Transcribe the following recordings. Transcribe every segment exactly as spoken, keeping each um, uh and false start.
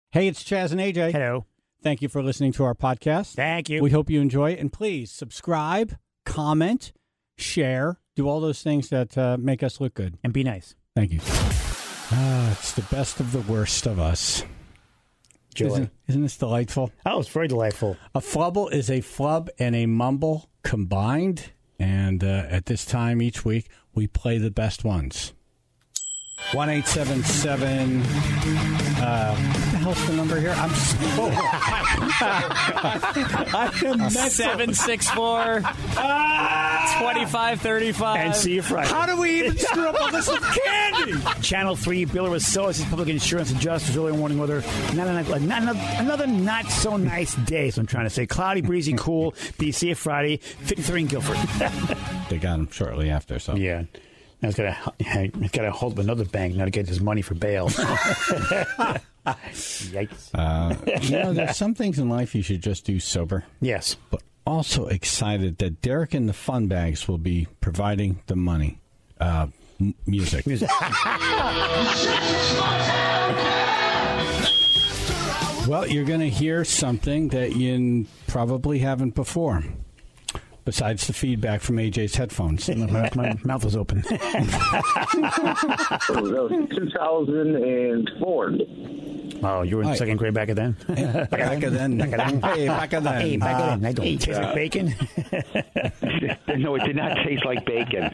Hey, it's Chaz and A J. Hello. Thank you for listening to our podcast. Thank you. We hope you enjoy it. And please subscribe, comment, share, do all those things that uh, make us look good. And be nice. Thank you. Ah, it's the best of the worst of us. Joy. Isn't, isn't this delightful? Oh, it's very delightful. A flubble is a flub and a mumble combined. And uh, at this time each week, we play the best ones. one eight seven seven Uh, what the hell's the number here? I'm so. I am seven six four twenty-five thirty-five And see you Friday. How do we even screw up all this with candy? Channel three, Biller was so as public insurance adjusters early warning weather. Not, not, not, another not so nice day. So I'm trying to say cloudy, breezy, cool. Be see you Friday. fifty-three in Guilford. They got him shortly after. So yeah. Now he's got to he's got to hold up another bank now to get his money for bail. Yikes! Uh, you know, there's some things in life you should just do sober. Yes, but also excited that Derek and the Fun Bags will be providing the money, uh, m- music. Music. Well, you're going to hear something that you probably haven't before. Besides the feedback from A J's headphones. my, my mouth was open. That was two thousand four. Oh, you were in Hi. second grade back then? Back, back of then. Back of then. Hey, back of then. Hey, back Uh, of then. I don't taste like bacon. No, it did not taste like bacon.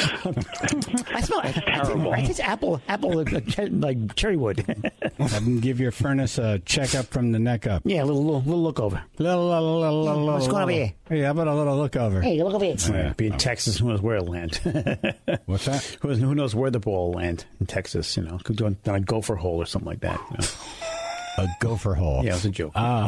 I smell That's terrible. I taste apple, apple uh, ch- like cherry wood. Have them give your furnace a checkup from the neck up. Yeah, a little, little, little look over. Little, little, little, little, What's going on little. here? Hey, how about a little look over? Hey, look over here. Yeah. Be in Texas, who knows where it'll land? What's that? Who knows, who knows where the ball will land in Texas? You know, could do a gopher hole or something like that. You know? A gopher hole. Yeah, it was a joke. Ah.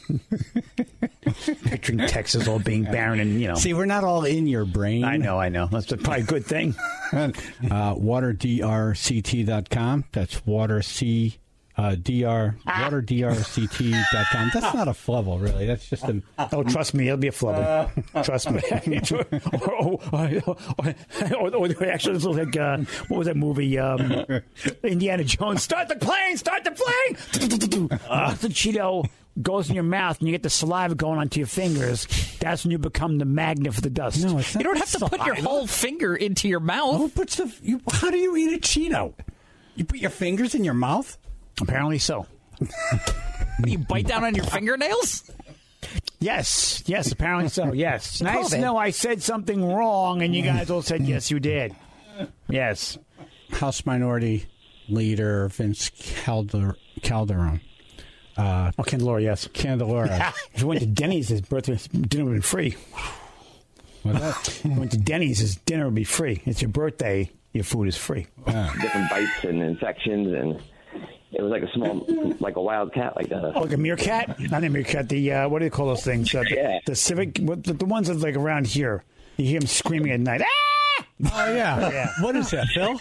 Picturing Texas all being barren and, you know. See, we're not all in your brain. I know, I know. That's probably a good thing. uh, water d r c t dot com. That's water c uh, dr water d r c t dot com. That's not a flubble, really. That's just a. Oh, trust me, it'll be a flubber. Trust me. or, or, or, or actually, it's like uh, what was that movie? Um, Indiana Jones. Start the plane. Start the plane. uh, the Cheeto goes in your mouth and you get the saliva going onto your fingers. That's when you become the magnet for the dust. No, it's not. You don't have to put your whole finger into your mouth. Who puts the? You, how do you eat a Cheeto? You put your fingers in your mouth? Apparently so. You bite down on your fingernails? Yes, yes, apparently so. Yes. Nice to COVID. know I said something wrong, and you guys all said yes, you did. Yes. House Minority Leader Vince Calder, Calderon. Uh, Oh, Candelora, yes. Candelora. If you went to Denny's, his birthday dinner would be free. What's that? If you went to Denny's, his dinner would be free. It's your birthday, your food is free. Ah. Different bites and infections, and it was like a small, like a wild cat, like a. Oh, like a meerkat? Not a meerkat. The, uh, what do they call those things? Uh, Yeah. The civic, what, the, the ones that like around here. You hear them screaming at night. Ah! Oh, yeah. Yeah. What is that, Phil?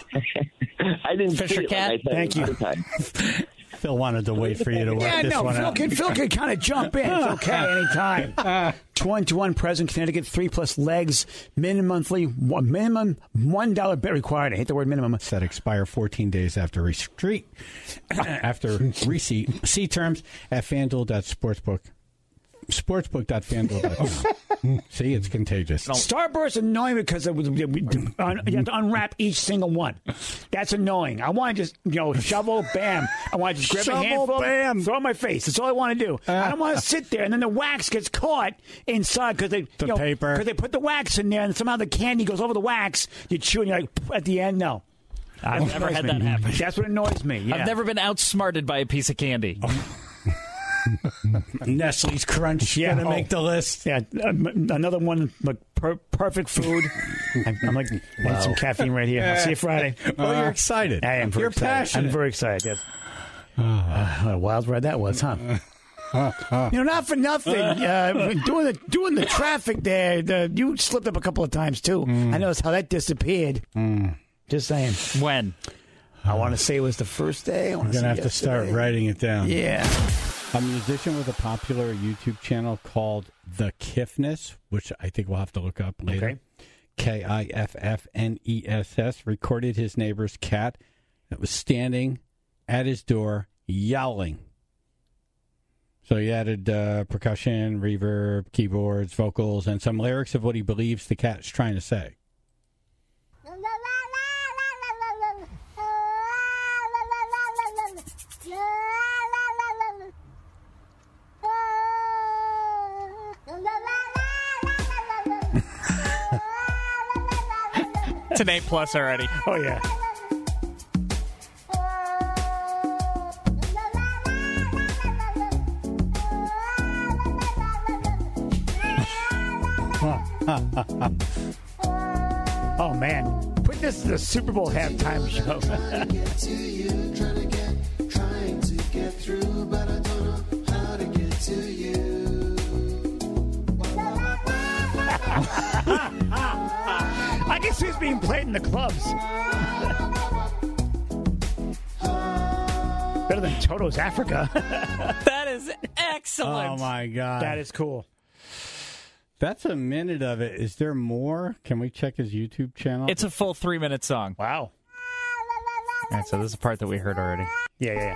I didn't Fisher see it cat? like I said Thank it you. the time. Phil wanted to wait for you to work Yeah, this no, one Phil out. can, Phil can kind of jump in. It's okay anytime. Two one two one President Connecticut, three plus legs, minimum monthly, one, minimum one dollar bet required. I hate the word minimum. That expire fourteen days after receipt. after receipt. See terms at FanDuel.sportsbook. Sportsbook dot fanduel dot com. See, it's contagious. Starburst annoying because it was, you have to unwrap each single one. That's annoying. I want to just, you know, shovel, bam. I want to just grab Shovel, a handful, bam. throw it in my face. That's all I want to do. I don't want to sit there and then the wax gets caught inside because they The you know, paper. because they put the wax in there and somehow the candy goes over the wax. You chew and you're like at the end. No, I've never had that happen. That's what annoys me. Yeah. I've never been outsmarted by a piece of candy. Nestle's Crunch Yeah, gonna oh. make the list. Yeah, um, another one like per- perfect food. I'm, I'm like, I need some caffeine right here. I'll see you Friday. Oh, you're excited. I am very You're excited. passionate. I'm very excited. Yes. Uh, what a wild ride that was, huh? You know, not for nothing. Uh, doing the doing the traffic there, the, you slipped up a couple of times too. I noticed how that disappeared. Just saying. When? I want to say it was the first day. I You're want gonna have to start yesterday. writing it down. Yeah. A musician with a popular YouTube channel called The Kiffness, which I think we'll have to look up later. Okay. K I F F N E S S, recorded his neighbor's cat that was standing at his door yowling So he added uh, percussion, reverb, keyboards, vocals, and some lyrics of what he believes the cat's trying to say. It's an A plus already. Oh, yeah. Oh, man. Put this in the Super Bowl halftime show. I guess he's being played in the clubs. Better than Toto's Africa. That is excellent. Oh, my God. That is cool. That's a minute of it. Is there more? Can we check his YouTube channel? It's a full three-minute song. Wow. All right, so this is a part that we heard already. Yeah, yeah,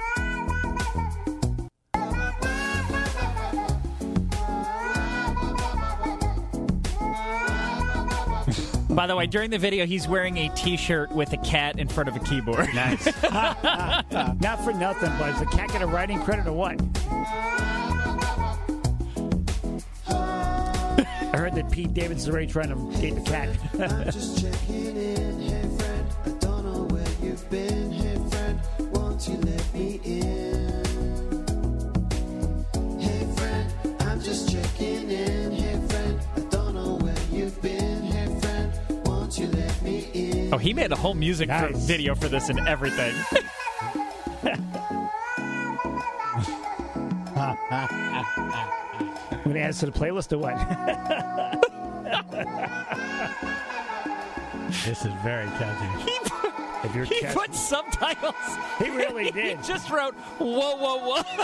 yeah. By the way, during the video, he's wearing a T-shirt with a cat in front of a keyboard. Nice. Not for nothing, but is the cat get a writing credit or what? I heard that Pete Davidson's already trying to date the cat. Just checking in, hey friend. I don't know where you've been, hey friend. Won't you let me in? Hey friend, I'm just checking in, hey friend. I don't know where you've been, hey friend. Won't you let me in? Oh, he made a whole music Nice. for, video for this and everything. We're going to add this to the playlist or what? This is very catchy. He put, If you're he catch- put subtitles. He really He did. just wrote, whoa, whoa, whoa.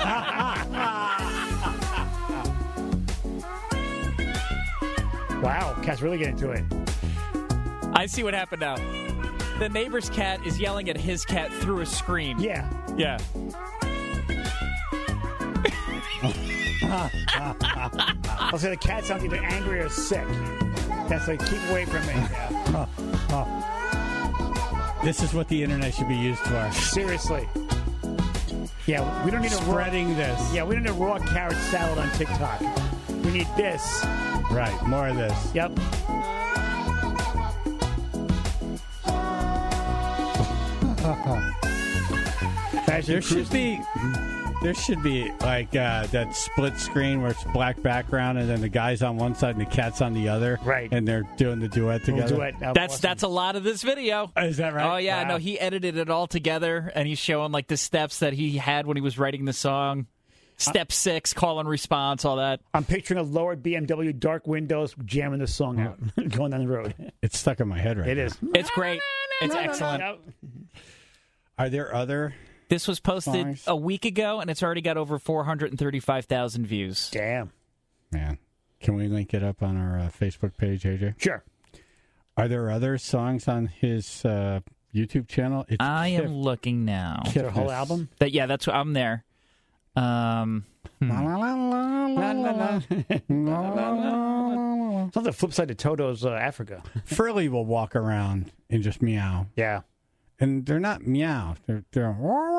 Wow, cat's really getting to it. I see what happened now. The neighbor's cat is yelling at his cat through a screen. Yeah. Yeah. I'll say the cat sounds either angry or sick. That's like, keep away from me. Yeah. This is what the internet should be used for. Seriously. Yeah, we don't need a raw, Spreading this. yeah, we don't need a raw carrot salad on TikTok. We need this. Right, more of this. Yep. There should be, there should be like uh, that split screen where it's black background and then the guy's on one side and the cat's on the other. Right. And they're doing the duet We'll together. do it. Now, That's awesome. that's a lot of this video. Is that right? Oh, yeah. Wow. No, he edited it all together, and he's showing, like, the steps that he had when he was writing the song. Step six, call and response, all that. I'm picturing a lowered B M W, dark windows, jamming the song out, going down the road. It's stuck in my head right It now. is. It's great. It's excellent. Yep. Are there other? This was posted Songs. a week ago, and it's already got over four hundred thirty-five thousand views. Damn. Man, can we link it up on our uh, Facebook page, A J? Sure. Are there other songs on his uh, YouTube channel? It's I Kif- am looking now. Get a whole Kiffness. album? That yeah, that's I'm there. Um, La, la, la, la, la, la, la. La, la, la, la. It's on the flip side of Toto's uh, Africa. Furley will walk around and just meow. Yeah. And they're not meow. They're, they're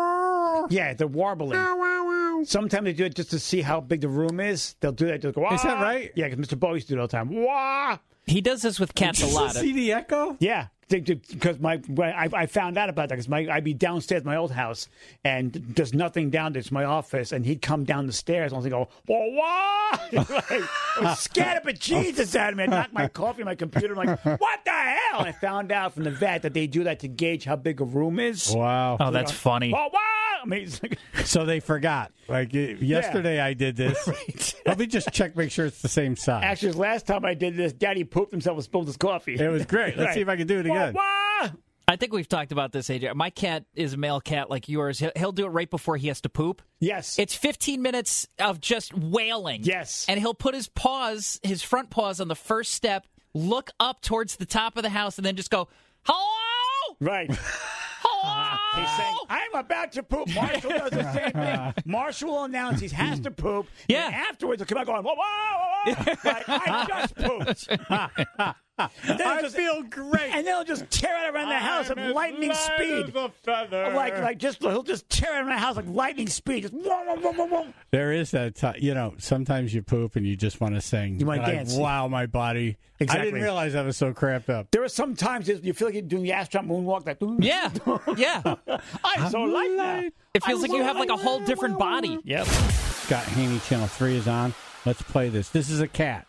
Yeah, they're warbling. Sometimes they do it just to see how big the room is. They'll do that. They'll go, Is that "Wah!" right? Yeah, because Mister Bo used to do it all the time. Wah! he does this with cats a lot. See the echo? Yeah, because my when I, I found out about that because my I'd be downstairs at my old house and there's nothing down there. It's my office, and he'd come down the stairs and I'd go, whoa, whoa! Like, I was scared up at Jesus out of me. I knocked my coffee, my computer. I'm like, what the hell? And I found out from the vet that they do that to gauge how big a room is. Wow. Oh, that's funny. Whoa, whoa! I mean, it's like, So they forgot. Like y- yesterday I did this. Let me just check, make sure it's the same size. actually, last time I did this, Daddy pooped himself and spilled his coffee. It was great. Let's Right. see if I can do it Whoa, again. whoa! I think we've talked about this, A J. My cat is a male cat like yours. He'll, he'll do it right before he has to poop. Yes. It's fifteen minutes of just wailing. Yes. And he'll put his paws, his front paws on the first step, look up towards the top of the house, and then just go, hello? right. Hello? He's saying, I'm about to poop. Marshall does the same thing. Marshall will announce he has to poop. Yeah. And afterwards, he'll come out going, whoa, whoa, whoa, whoa. Like, I just pooped. And then I he'll just- feel great. And then he'll just tear it around the house at lightning speed. Like, like just he'll just tear it around the house like lightning speed. Just whoa, whoa, whoa, whoa, whoa. There is that time, you know, sometimes you poop and you just want to sing. You wanna like, dance. Wow, my body. I Exactly. didn't realize I was so crapped up. There are some times you feel like you're doing the astronaut moonwalk. Like, Yeah, yeah. I'm so light now. It feels like you have like a whole different body. Yep. Scott Haney, Channel three is on. Let's play this. This is a cat.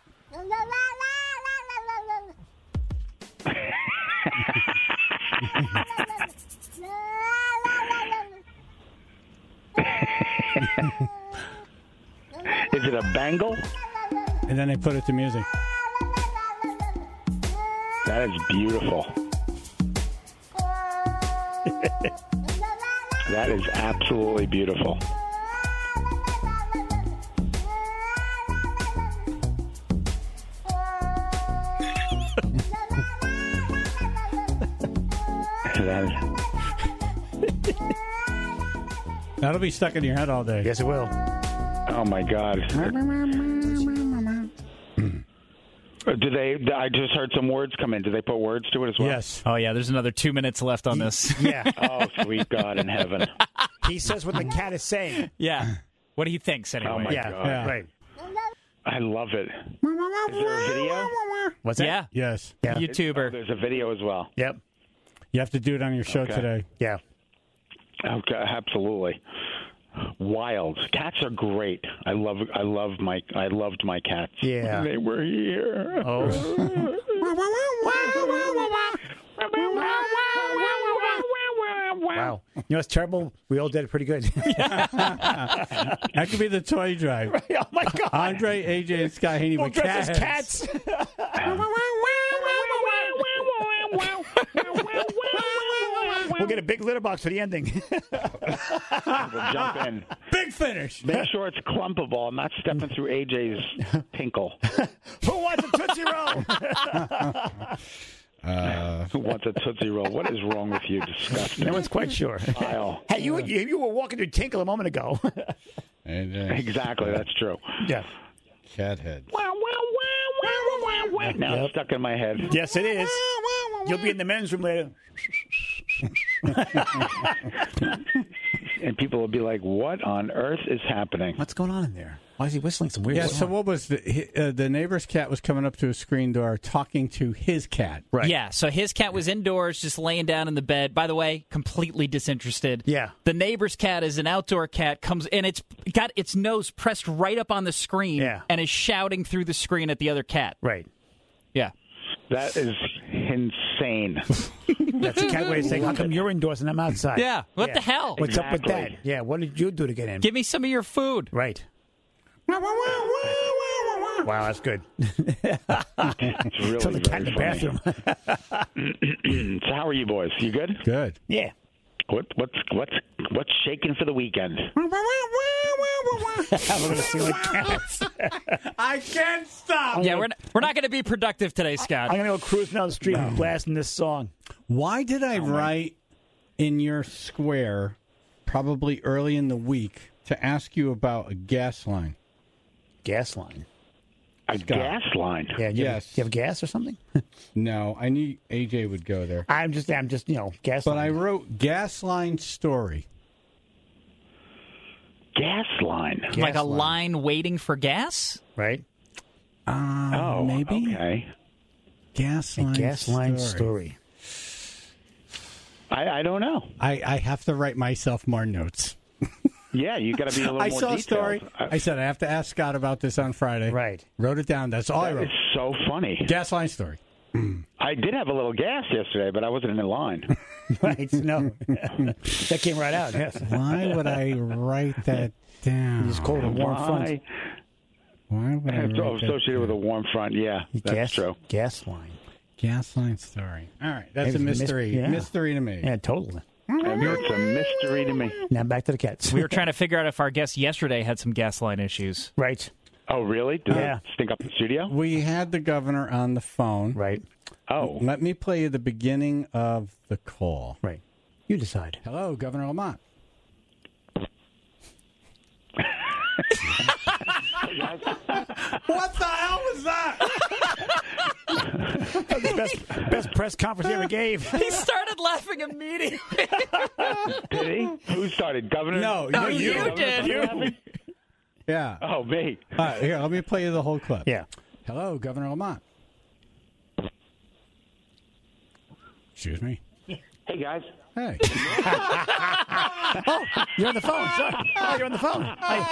Is it a bangle? And then they put it to music. That is beautiful. That is absolutely beautiful. That is, That'll be stuck in your head all day. Yes, it will. oh my God. Do they? I just heard some words come in. Do they put words to it as well? Yes. Oh yeah, there's another two minutes left on this. Yeah. Oh, sweet God in heaven. He says what the cat is saying. Yeah. What he thinks anyway. Oh my Yeah. God. Yeah. Right. I love it. Is there a video? What's that? Yeah. Yes. Yeah. YouTuber. There's a video as well. Yep. You have to do it on your show Okay. today. Yeah. Okay, absolutely. Wild. Cats are great. I love I love my I loved my cats. Yeah. They were here. Oh. Wow. You know what's terrible? We all did it pretty good. That could be the toy drive. Oh, my God. Andre, A J, and Scott Haney We'll with dress as cats. cats. We'll get a big litter box for the ending. We'll jump in. Big finish. Make sure it's clumpable. I'm not stepping through A J's pinkle. Who wants a Tootsie Roll? Who wants a Tootsie Roll? What is wrong with you? Disgusting. No one's quite sure. Vile. Hey, you, you you were walking through Tinkle a moment ago. And, uh, Exactly, that's true. Yeah. cat heads. Now it's stuck in my head. Yes, it is. You'll be in the men's room later. And people will be like, what on earth is happening? What's going on in there? Why is he whistling some weird Yeah, song? so what was the hi- uh, the neighbor's cat was coming up to a screen door talking to his cat. Right. Yeah, so his cat was indoors, just laying down in the bed. By the way, completely disinterested. Yeah. The neighbor's cat is an outdoor cat, comes and it's got its nose pressed right up on the screen Yeah. and is shouting through the screen at the other cat. Right. Yeah. That is insane. That's a cat way of saying, how come you're indoors and I'm outside? Yeah. What the hell? What's up with Exactly. that? Yeah, what did you do to get in? Give me some of your food. Right. Wow, that's good. It's really So the cat in the very funny. bathroom. So how are you boys? You good? Good. Yeah. What, what's what's what's shaking for the weekend? We're going to see like cats. I can't stop. Yeah, we're not, we're not going to be productive today, Scott. I'm going to go cruising down the street and blasting this song. Why did I write in your square, probably early in the week, to ask you about a gas line? Gas line. A gas line. Yeah, do you, Yes. have, do you have gas or something? No, I knew A J would go there. I'm just, I'm just, you know, gas But line. I wrote gas line story. Gas line. Gas like a line waiting for gas? Right? Uh, Oh, maybe okay. gas A line. gas line story. I, I don't know. I, I have to write myself more notes. Yeah, you got to be a little I more saw a detailed. story. I said I have to ask Scott about this on Friday. Right. Wrote it down. That's all I wrote. It's so funny. Gas line story. I did have a little gas yesterday, but I wasn't in line. Right? No. That came right out, yes. Why would I write that down? Just call it a warm front. Why? Why would I It's write that associated with a warm front. Yeah, that's gas, true. Gas line. gas line story? All right, that's It a was a mys- mystery. yeah. Mystery to me. Yeah, totally. And it's a mystery to me. Now back to the cats. We were trying to figure out if our guest yesterday had some gas line issues. Right. Oh, really? Did Yeah. it stink up the studio? We had the governor on the phone. Right. Oh, Let me play you the beginning of the call. Right. You decide. Hello, Governor Lamont. What the hell was that? the best, best press conference he ever gave. He started laughing immediately. Did he? Who started? Governor? No, No, you, you did. You. Yeah. Oh, me. All right, here, let me play you the whole clip. Yeah. Hello, Governor Lamont. Excuse me. Hey guys. Hey. Oh, you're on the phone. Sorry. Oh, you're on the phone.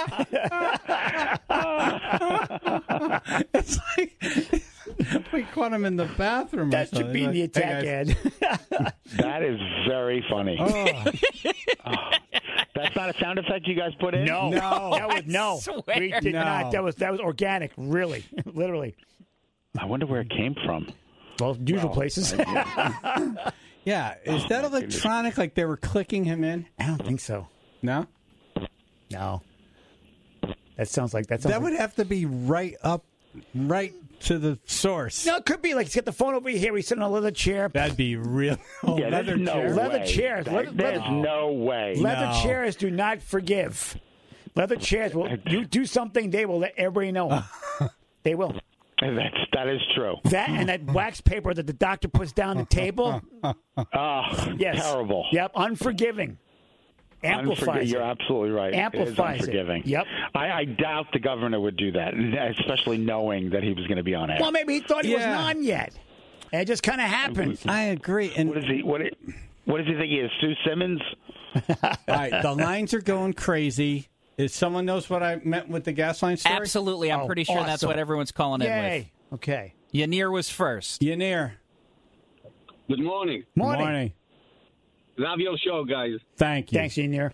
I, It's like we caught him in the bathroom. or that should something. be in the Like, attack hey, ad. That is very funny. Oh, Oh, that's not a sound effect you guys put in? No, No. that was no. swear. We did No. not. That was that was organic. Really, literally. I wonder where it came from. Well, usual places. yeah. Is that electronic? Like they were clicking him in? I don't think so. No. No. That sounds like that. Sounds That like, would have to be right up, right to the source. No, it could be like he's got the phone over here. He's sitting on a leather chair. That'd be real. Oh, Yeah, leather there's no chair. Leather way. chairs. That- Leather- there's leather- no way. Leather No. chairs do not forgive. Leather chairs will. You do something, they will let everybody know. They will. That's, that is true. That and that wax paper that the doctor puts down the table. Oh, Yes. terrible. Yep. Unforgiving. Amplifies Unforgi- it. You're absolutely right. Amplifies it is it. unforgiving. Yep. I, I doubt the governor would do that, especially knowing that he was going to be on air. Well, maybe he thought he Yeah. wasn't on yet. And it just kind of happened. I agree. And What is he? What? What does he think he is? Sue Simmons? all right, the lines are going crazy. Is someone knows what I meant with the gas line story? Absolutely. I'm Oh, pretty sure that's awesome. what everyone's calling in with. Yay. Okay. Yanir was first. Yanir. Good morning. Morning. Morning. Love your show, guys. Thank you. Thanks, Senior.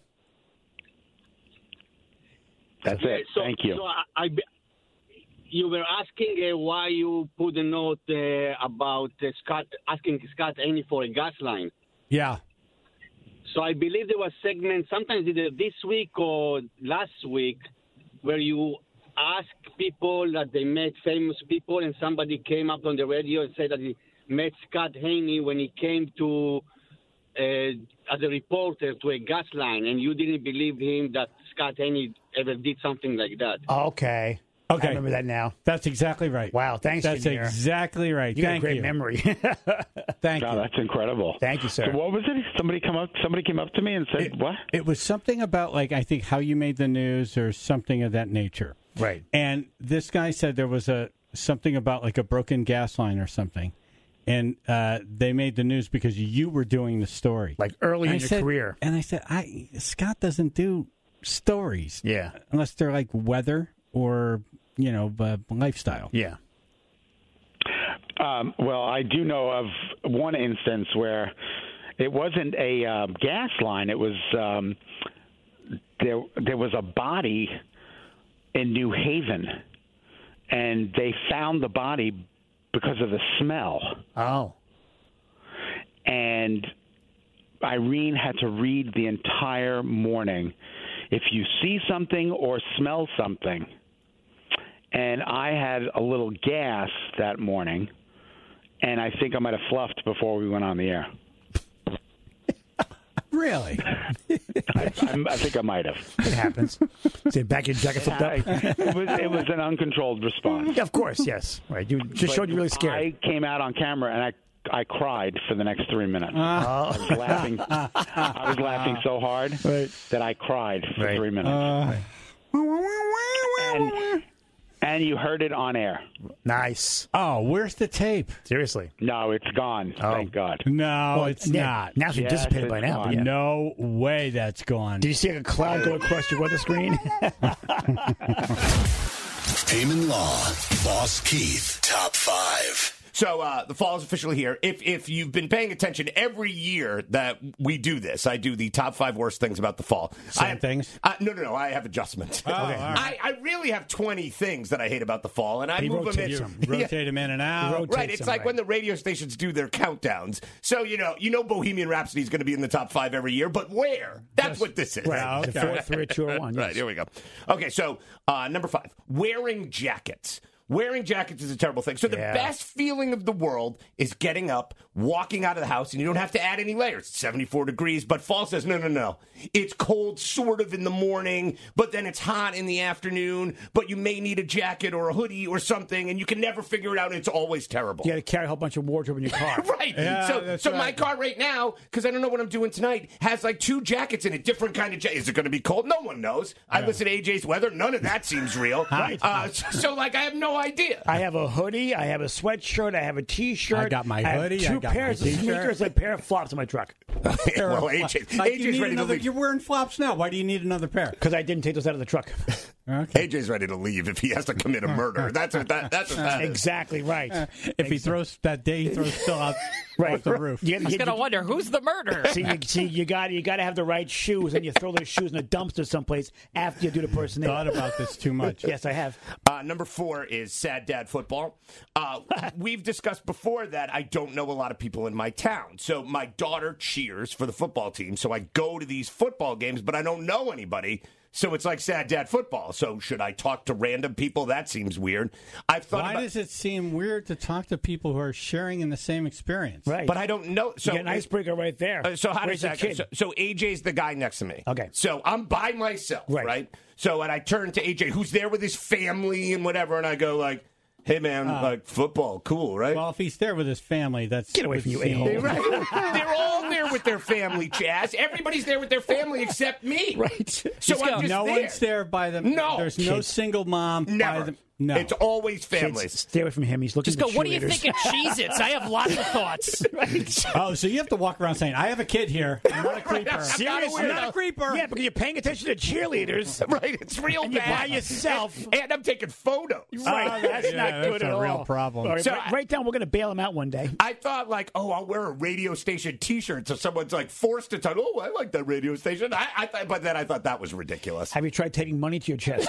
That's it. So, Thank you. So I, I, you were asking uh, why you put a note uh, about uh, Scott asking Scott Haney for a gas line. Yeah. So I believe there was segment sometimes either this week or last week where you ask people that they met famous people, and somebody came up on the radio and said that he met Scott Haney when he came to uh, as a reporter to a gas line, and you didn't believe him that Scott Haney ever did something like that. Okay. Okay. I remember that now. That's exactly right. Wow. Thanks, That's Yanir. exactly right. You got a Thank great you. memory. Thank Oh, you. that's incredible. Thank you, sir. So what was it? Somebody come up. Somebody came up to me and said, It, "What?" it was something about, like, I think how you made the news or something of that nature. Right. And this guy said there was a something about like a broken gas line or something. And uh, they made the news because you were doing the story. Like early And in I your said- career. And I said, I Scott doesn't do stories. Yeah. Unless they're like weather or, you know, uh, lifestyle. Yeah. Um, well, I do know of one instance where it wasn't a uh, gas line. It was um, there. There was a body in New Haven, and they found the body because of the smell. Oh. And Irene had to read the entire morning. If you see something or smell something, and I had a little gas that morning, and I think I might have fluffed before we went on the air. Really? I, I'm, I think I might have. It happens. Say back your jacket flipped I, up. it was it was an uncontrolled response. Yeah, of course, yes. Right. You just But showed you really scared. I came out on camera and I I cried for the next three minutes. I was laughing. I was laughing so hard Right. that I cried for Right. three minutes. Uh, and, and you heard it on air. Nice. oh, where's the tape? Seriously. No, it's gone. Thank God. No, it's yeah, not. Now it's Yes, dissipated by it's now. but gone. yeah. No way that's gone. Did you see a cloud go across your weather screen? Damon Law, Boss Keith, top five. So uh, the fall is officially here. If if you've been paying attention, every year that we do this, I do the top five worst things about the fall. Same I have, things? Uh, no, no, no. I have adjustments. Oh, all right. I, I really have twenty things that I hate about the fall, and I You move them rotate in. some. Rotate them in and out. rotate Right, it's some, like right. when the radio stations do their countdowns. So you know, you know, Bohemian Rhapsody is going to be in the top five every year, but where? That's what this is. Right. okay. The four, three, two, or one. Right, Yes. here we go. Okay, so uh, number five, wearing jackets. wearing jackets is a terrible thing. So the Yeah. best feeling of the world is getting up, walking out of the house, and you don't have to add any layers. It's seventy-four degrees, but fall says, no, no, no. It's cold sort of in the morning, but then it's hot in the afternoon, but you may need a jacket or a hoodie or something, and you can never figure it out, and it's always terrible. You got to carry a whole bunch of wardrobe in your car. Right. Yeah, so that's so right. my car right now, because I don't know what I'm doing tonight, has like two jackets in it, different kind of jackets. Is it going to be cold? No one knows. I listen to A J's weather. None of that seems real. Right. Uh, so, so, like, I have no idea. I have a hoodie. I have a sweatshirt. I have a T-shirt. I got my I have hoodie, Two I got pairs my of T-shirt. sneakers, a pair of flops in my truck. well, A J, Like, you A J's need ready to another, leave. you're wearing flops now. Why do you need another pair? Because I didn't take those out of the truck. Okay. A J's ready to leave if he has to commit a murder. That's what that. That's what that is. Exactly right. If he throws that day, he throws Phil out Right. off the roof. You, I was you- going to you- wonder, who's the murderer? See, you, see, you got you got to have the right shoes, and you throw those shoes in a dumpster someplace after you do the Thought personality. about this too much. Yes, I have. Uh, number four is Sad Dad Football. Uh, we've discussed before that I don't know a lot of people in my town. So my daughter cheers for the football team. So I go to these football games, but I don't know anybody. So it's like Sad Dad Football. So should I talk to random people? That seems weird. I've thought Why about does it seem weird to talk to people who are sharing in the same experience? Right. but I don't know. So You get an icebreaker right there. Uh, so how Where's does the that kid? go? So, so A J's the guy next to me. Okay. So I'm by myself, Right. right? So and I turn to A J, who's there with his family and whatever, and I go like, "Hey man, like football, cool, right?" Well, if he's there with his family, that's Get away from you, would seem- a-hole. Right. They're all there with their family, Chaz. Everybody's there with their family except me. Right. So I'm just no there. one's there by them. No. There's no Kids. single mom. Never. By them. No. It's always families. Kids, stay away from him. He's looking Just go, for what do you cheerleaders. think of Cheez-Its? I have lots of thoughts. Oh, so you have to walk around saying, "I have a kid here. I'm not a creeper. I'm not a Seriously? I'm not a creeper." Yeah, because you're paying attention to cheerleaders. Right, it's real And you're bad. by yourself. and, and I'm taking photos. Right. Oh, that's yeah, not that's good a at real all. problem. All right, So write, I- write down, we're going to bail him out one day. I thought, like, oh, I'll wear a radio station T-shirt, so someone's like forced to talk. Oh, I like that radio station. I, I thought, but then I thought that was ridiculous. Have you tried taping money to your chest?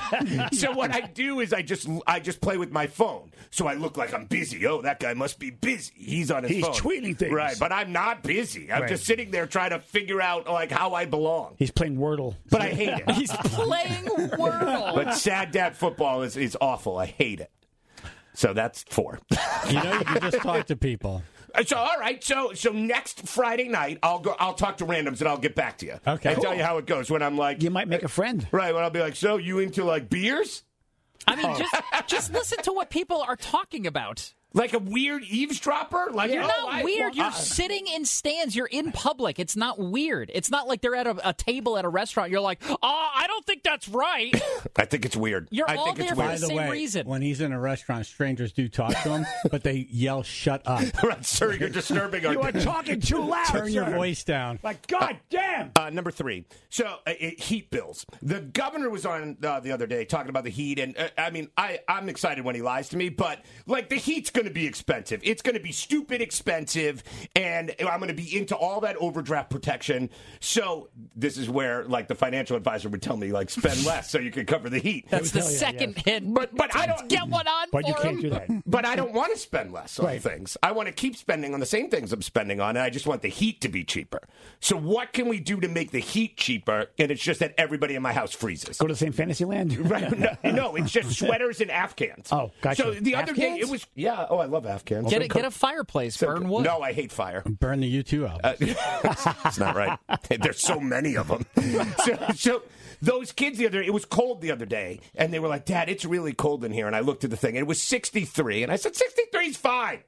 So what I do is I just I just play with my phone, so I look like I'm busy. Oh, that guy must be busy. He's on his He's phone. tweeting things. right? But I'm not busy. I'm Right. just sitting there trying to figure out like how I belong. He's playing Wordle. But I hate it. He's playing Wordle. But Sad Dad Football is is awful. I hate it. So that's four. You know, you can just talk to people. So all right, so so next Friday night I'll go. I'll talk to randoms and I'll get back to you. Okay. and tell you how it goes when I'm like You might make a friend. right when I'll be like, so you into like beers? I mean, just just listen to what people are talking about. Like a weird eavesdropper? Like You're oh, not I- weird. well, You're uh, sitting in stands. You're in public. It's not weird. It's not like they're at a, a table at a restaurant. You're like, oh, I don't think that's right. I think it's weird. You're I all think there it's for weird. By the the same way, reason. when he's in a restaurant, strangers do talk to him, but they yell, "Shut up! Right, sir, you're disturbing our You are talking too loud, Turn your sir. voice down." Like, God damn. Uh, number three. So, uh, it, heat bills. The governor was on uh, the other day talking about the heat, and uh, I mean, I, I'm excited when he lies to me, but like the heat's going to be expensive. It's going to be stupid expensive, and I'm going to be into all that overdraft protection. So, this is where like the financial advisor would tell me like spend less so you can cover the heat. That's the tell you, second yes. hit. But but I don't Get one on But for you can't him. do that. But I don't want to spend less on Right. things. I want to keep spending on the same things I'm spending on, and I just want the heat to be cheaper. So what can we do to make the heat cheaper? And it's just that everybody in my house freezes. Go to the same fantasy land? Right? No, no, it's just sweaters and Afghans. Oh, gotcha. So the other day Afghans? it was yeah. Oh, I love Afghans. Get a, get a fireplace. Burn wood. No, I hate fire. Burn the U two album. Uh, it's not right. There's so many of them. So, so those kids the other day, it was cold the other day, and they were like, Dad, it's really cold in here. And I looked at the thing, and it was sixty-three. And I said, sixty-three is fine.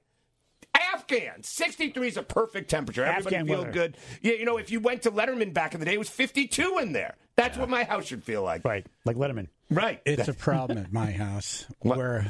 Afghan, sixty-three is a perfect temperature. Everybody Afghan feel weather. good. Yeah, you know, if you went to Letterman back in the day, it was fifty-two in there. That's what my house should feel like. Right, like Letterman. Right. It's a problem at my house What? where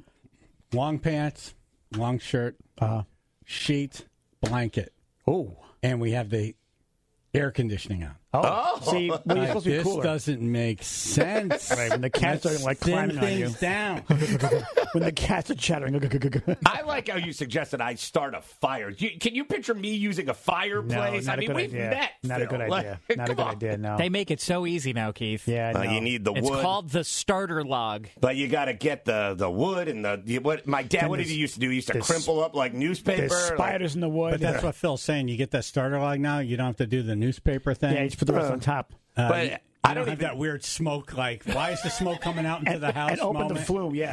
long pants, long shirt, uh, sheet, blanket, Oh. and we have the air conditioning on. Oh. See, well, you're Like, supposed to be this cooler. doesn't make sense. Right, when the cats Let's are, like, thin climbing on you. things down. When the cats are chattering. I like how you suggested I start a fire. You, can you picture me using a fireplace? not I a mean, good we've idea. met. Not a Phil. good Like, idea. Not a come good on. idea, no. They make it so easy now, Keith. Yeah, Uh, no. you need the It's wood. called the starter log. But you got to get the, the wood and the, the what. My dad, Then what did there's- he used to do? He used to there's- crimple up like newspaper. There's like- spiders in the wood. But that's what Phil's saying. You get that starter log now, you don't have to do the newspaper thing. Yeah, you just put the rest on top. Uh, But you I don't don't have even- that weird smoke. Like, why is the smoke coming out into And, the house? and open moment? the flue, yeah. But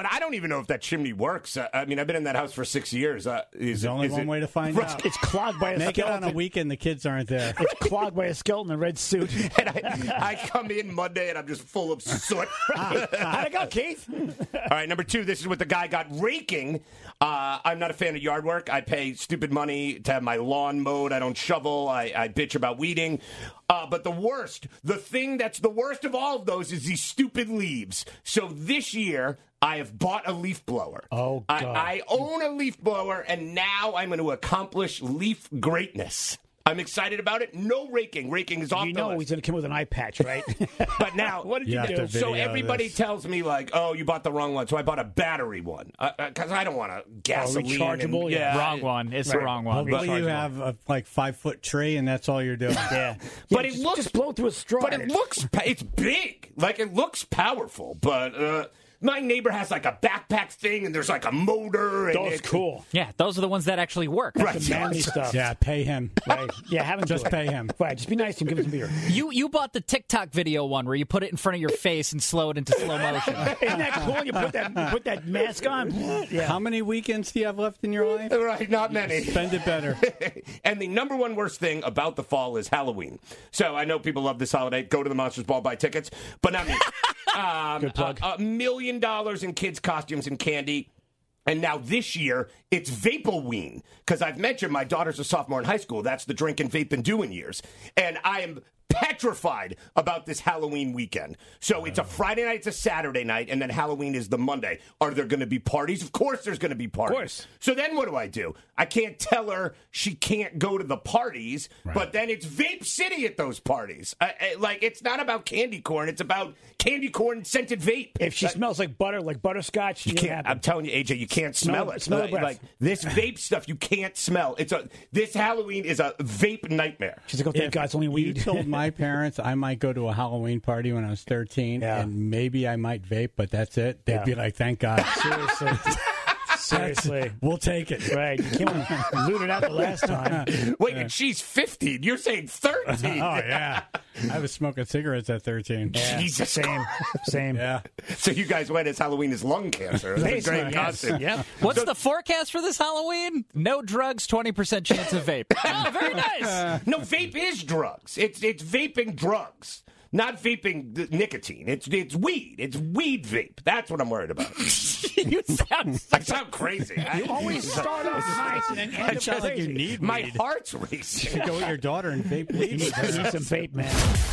But I don't even know if that chimney works. Uh, I mean, I've been in that house for six years. Uh, is There's only is one it, way to find right. out. It's clogged by a Make it skeleton. on a weekend the kids aren't there. It's clogged by a skeleton in a red suit. And I, I come in Monday and I'm just full of soot. How'd it go, Keith? All right, number two, this is what the guy got raking. Uh, I'm not a fan of yard work. I pay stupid money to have my lawn mowed. I don't shovel. I, I bitch about weeding. Uh, but the worst, the thing that's the worst of all of those is these stupid leaves. So this year, I have bought a leaf blower. Oh, God. I, I own a leaf blower, and now I'm going to accomplish leaf greatness. I'm excited about it. No raking. Raking is off You the know list. he's going to come with an eye patch, right? But now, What did you You have do? to so video everybody this. tells me like, "Oh, you bought the wrong one." So I bought a battery one because I don't want to gasoline. rechargeable? and- Yeah. Wrong one. It's the wrong one. Hopefully you have a like five foot tree and that's all you're doing. Yeah. But Yeah, it just, looks- just blow through a straw. But at it looks, pa- it's big. Like it looks powerful. But uh, my neighbor has like a backpack thing, and there's like a motor. And That's it's cool. Yeah, those are the ones that actually work. Right. The manly stuff. Yeah, pay him. Right. Yeah, have him Just do it. pay him. Right. Just be nice to him. Give him some beer. You you bought the TikTok video one where you put it in front of your face and slow it into slow motion. Isn't that cool? You put that you put that mask on. Yeah. How many weekends do you have left in your life? Right, not many. Spend it better. And the number one worst thing about the fall is Halloween. So I know people love this holiday. Go to the Monsters Ball, buy tickets, but not me. um, Good plug. A, a million dollars in kids' costumes and candy. And now this year, it's Vapoween. Because I've mentioned my daughter's a sophomore in high school. That's the drink and vape and doing years. And I am petrified about this Halloween weekend. So it's a Friday night, it's a Saturday night, and then Halloween is the Monday. Are there going to be parties? Of course there's going to be parties. Of course. So then what do I do? I can't tell her she can't go to the parties, but then it's Vape City at those parties. I, I, like, it's not about candy corn. It's about candy corn scented vape. If she Uh, smells like butter, like butterscotch, you you can't. I'm telling you, A J, you can't smell, Smell- it. smell the like, breath. like, this vape stuff, you can't smell. It's a this Halloween is a vape nightmare. She's like, oh, thank If God, it's only You weed. told my parents I might go to a Halloween party when I was thirteen, Yeah. and maybe I might vape, but that's it. They'd Yeah. be like, "Thank God." Seriously. Seriously. We'll take it. Right. You can't loot it out the last time. Wait, and she's fifteen. You're saying thirteen. Oh yeah, I was smoking cigarettes at thirteen. Yeah. Jesus. Same. Same. Yeah. So you guys went as Halloween is lung cancer. That's a Basically, great yes. costume. Yep. What's the forecast for this Halloween? No drugs, twenty percent chance of vape. Oh, very nice. No, vape is drugs. It's it's vaping drugs, not vaping th- nicotine. It's it's weed. It's weed vape. That's what I'm worried about. You sound I sound crazy. I You always start off nice and then I end up just- like you crazy. need my weed. heart's racing. Go with your daughter and vape You weed. need, you need some vape, man.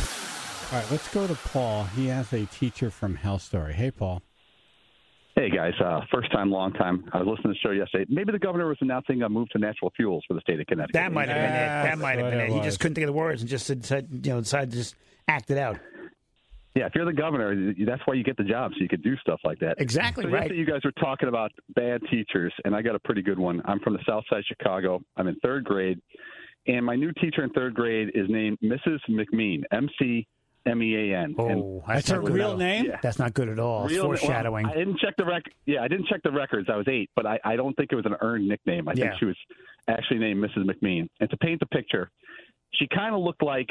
All right, let's go to Paul. He has a teacher from Health Story. Hey, Paul. Hey, guys. Uh, first time, long time. I was listening to the show yesterday. Maybe the governor was announcing a move to natural fuels for the state of Connecticut. That might have been it. That That's might have what been it it. He was. just couldn't think of the words and just said, you know, decided to just act it out. Yeah, if you're the governor, that's why you get the job, so you could do stuff like that. Exactly So right. yesterday you guys were talking about bad teachers, and I got a pretty good one. I'm from the south side of Chicago. I'm in third grade, and my new teacher in third grade is named Missus McMean, M C M E A N. Oh, That's her not good real at all. name? Yeah. That's not good at all. It's Real- foreshadowing. Well, I didn't check the rec. Yeah, I didn't check the records. I was eight, but I, I don't think it was an earned nickname. I Yeah. think she was actually named Missus McMean. And to paint the picture, she kind of looked like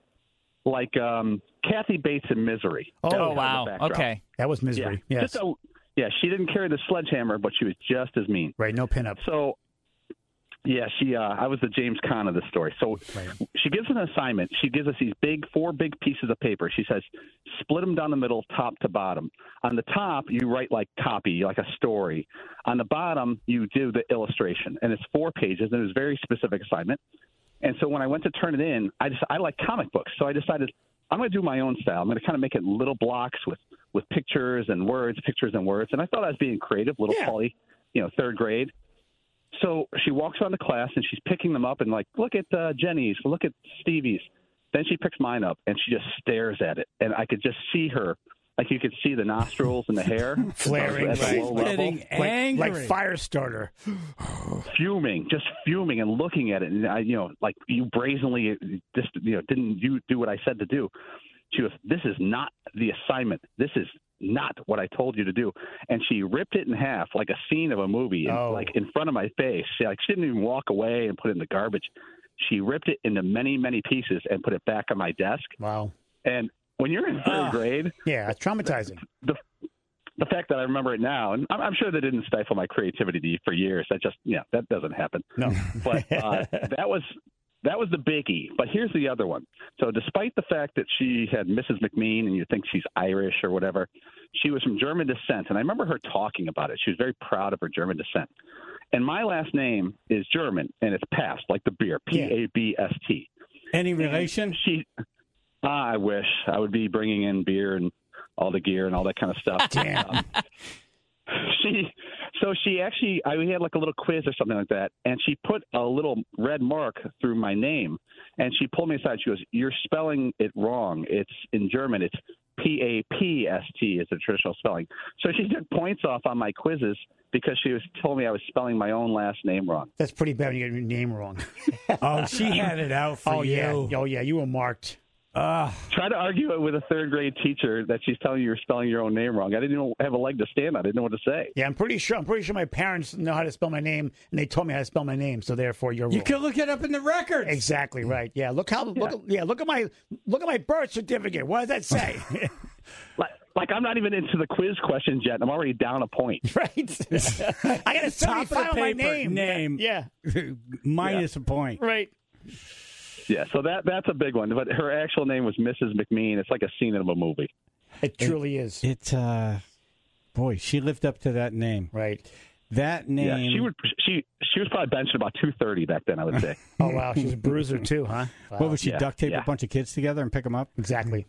like um, Kathy Bates in Misery. Oh, That was Oh, kind of the wow. backdrop. Okay. That was misery. Yeah. Yes. Just a, yeah, she didn't carry the sledgehammer, but she was just as mean. Right. No pinup. So, yeah, she. Uh, I was the James Caan of the story. So she gives us an assignment. She gives us these big, four big pieces of paper. She says, split them down the middle, top to bottom. On the top, you write like copy, like a story. On the bottom, you do the illustration, and it's four pages, and it was a very specific assignment. And so when I went to turn it in, I just I like comic books, so I decided I'm going to do my own style. I'm going to kind of make it little blocks with with pictures and words, pictures and words. And I thought I was being creative, little Yeah. Polly, you know, third grade. So she walks around the class and she's picking them up and like, look at uh, Jenny's, look at Stevie's. Then she picks mine up and she just stares at it, and I could just see her, like you could see the nostrils and the hair Flaring, at the right. low level. Getting Like, angry. like fire starter. fuming, just fuming and looking at it, and I, you know, like you brazenly just, you know, didn't you do what I said to do? She goes, "This is not the assignment. This is not what I told you to do." And she ripped it in half, like a scene of a movie, and, Oh. like in front of my face. She, like she didn't even walk away and put it in the garbage. She ripped it into many, many pieces and put it back on my desk. Wow. And when you're in third Ah. grade, Yeah, it's traumatizing. the the fact that I remember it now, and I'm, I'm sure that didn't stifle my creativity for years. That just, yeah, that doesn't happen. No. But uh, that was that was the biggie. But here's the other one. So despite the fact that she had Missus McMean, and you think she's Irish or whatever, she was from German descent. And I remember her talking about it. She was very proud of her German descent. And my last name is German, and it's Pabst, like the beer, P A B S T. Any relation? And she, ah, I wish I would be bringing in beer and all the gear and all that kind of stuff. Damn. Um, she, so she actually, I we had like a little quiz or something like that, and she put a little red mark through my name, and she pulled me aside. She goes, "You're spelling it wrong. It's in German. It's P A P S T is the traditional spelling." So she took points off on my quizzes because she was told me I was spelling my own last name wrong. That's pretty bad when you get your name wrong. Oh, she had it out for oh, you. yeah. Oh, yeah. You were marked. Uh, Try to argue it with a third grade teacher that she's telling you you're spelling your own name wrong. I didn't even have a leg to stand on. I didn't know what to say. Yeah, I'm pretty sure. I'm pretty sure my parents know how to spell my name, and they told me how to spell my name. So therefore, you're you wrong. can look it up in the records. Exactly right. Yeah. Look how. Look. At, yeah. Look at my. Look at my birth certificate. What does that say? Like, like I'm not even into the quiz questions yet. And I'm already down a point. Right. I got a seventy-five on my name. Name. Yeah. Minus Yeah. a point. Right. Yeah, so that that's a big one. But her actual name was Missus McMean. It's like a scene of a movie. It truly it, is. It, uh, boy, she lived up to that name. Right. That name. Yeah, she would. She she was probably benching about two thirty back then. I would say. Oh wow, she's a bruiser too, huh? Wow. What would she Yeah, duct tape yeah. a bunch of kids together and pick them up? Exactly.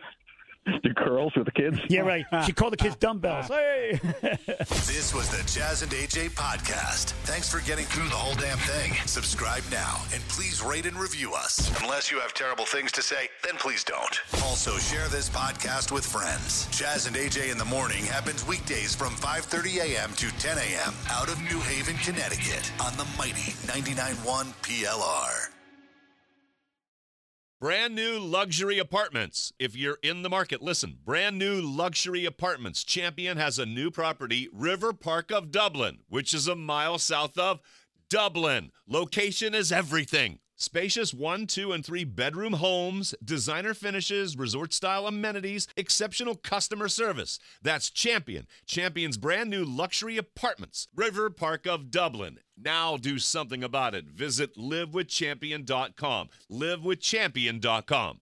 Do curls with the kids? Yeah, right. She called the kids dumbbells. Hey. This was the Jazz and A J podcast. Thanks for getting through the whole damn thing. Subscribe now and please rate and review us. Unless you have terrible things to say, then please don't. Also, share this podcast with friends. Jazz and A J in the morning happens weekdays from five thirty a.m. to ten a.m. out of New Haven, Connecticut on the mighty ninety-nine point one P L R. Brand new luxury apartments. If you're in the market, listen. Brand new luxury apartments. Champion has a new property, River Park of Dublin, which is a mile south of Dublin. Location is everything. Spacious one, two, and three bedroom homes, designer finishes, resort-style amenities, exceptional customer service. That's Champion. Champion's brand new luxury apartments, River Park of Dublin. Now do something about it. Visit live with champion dot com. live with champion dot com.